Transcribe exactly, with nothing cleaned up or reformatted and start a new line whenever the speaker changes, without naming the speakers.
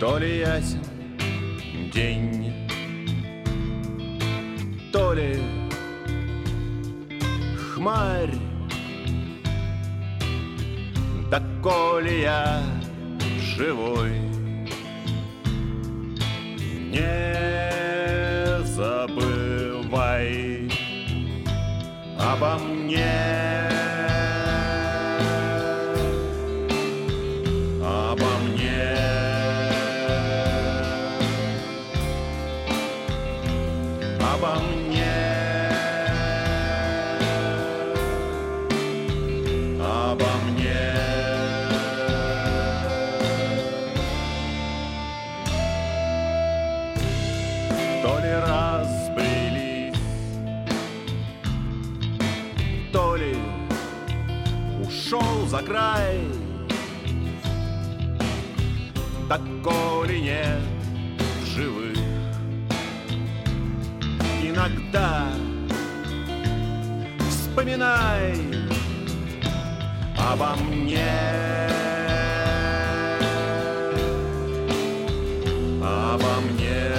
То ли ясен день, то ли хмарь, да коли я живой, не забывай обо мне, обо мне, обо мне, обо мне. То ли разбрелись, то ли ушел за край, так коли нет в живых, иногда вспоминай обо мне, обо мне.